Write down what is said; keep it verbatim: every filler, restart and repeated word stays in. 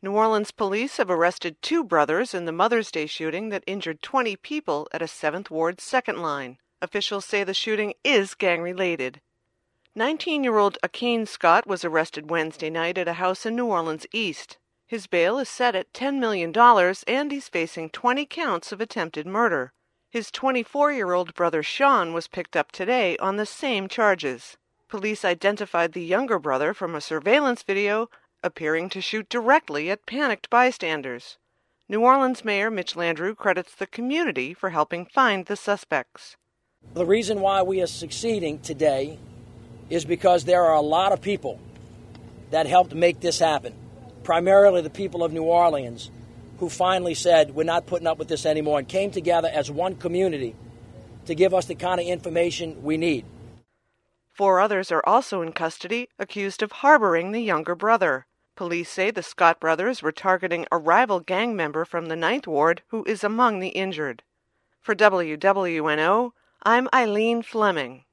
New Orleans police have arrested two brothers in the Mother's Day shooting that injured twenty people at a seventh Ward second line. Officials say the shooting is gang-related. nineteen-year-old Akane Scott was arrested Wednesday night at a house in New Orleans East. His bail is set at ten million dollars, and he's facing twenty counts of attempted murder. His twenty-four-year-old brother Sean was picked up today on the same charges. Police identified the younger brother from a surveillance video appearing to shoot directly at panicked bystanders. New Orleans Mayor Mitch Landrieu credits the community for helping find the suspects. The reason why we are succeeding today is because there are a lot of people that helped make this happen, primarily the people of New Orleans, who finally said, we're not putting up with this anymore, and came together as one community to give us the kind of information we need. Four others are also in custody, accused of harboring the younger brother. Police say the Scott brothers were targeting a rival gang member from the ninth Ward who is among the injured. For W W N O, I'm Eileen Fleming.